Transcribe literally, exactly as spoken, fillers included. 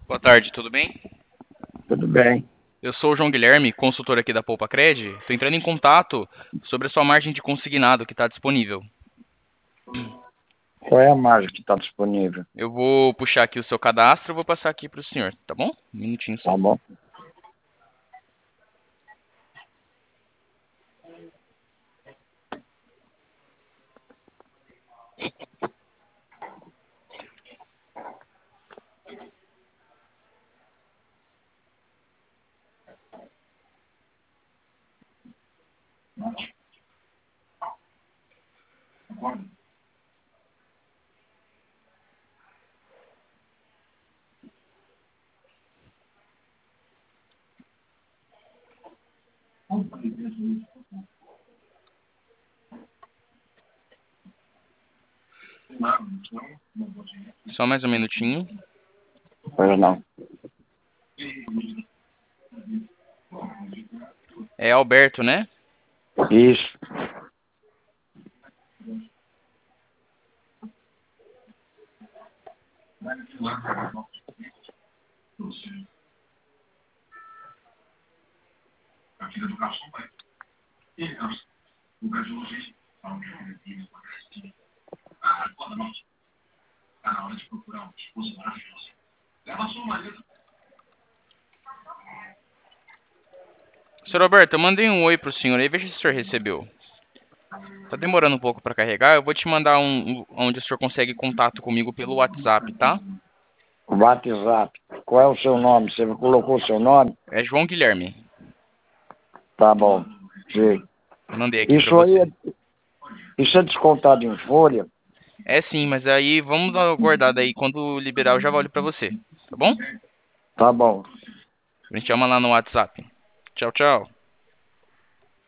Boa tarde, tudo bem? Tudo bem. Eu sou o João Guilherme, consultor aqui da Poupa Cred. Estou entrando em contato sobre a sua margem de consignado que está disponível. Qual é a margem que está disponível? Eu vou puxar aqui o seu cadastro e vou passar aqui para o senhor, tá bom? Um minutinho só. Tá bom? Só mais um minutinho. Pois não. É Alberto, né? Isso. Senhor Alberto, eu mandei um oi pro senhor aí, veja se o senhor recebeu. Tá demorando um pouco para carregar, eu vou te mandar um, um onde o senhor consegue contato comigo pelo WhatsApp, tá? WhatsApp. Qual é o seu nome? Você colocou o seu nome? É João Guilherme. Tá bom. Sim. Mandei aqui para Isso aí, você. é- isso é descontado em folha? É sim, mas aí vamos aguardar daí. Quando liberar, eu já olho para você, tá bom? Tá bom. A gente chama lá no WhatsApp. Tchau, tchau.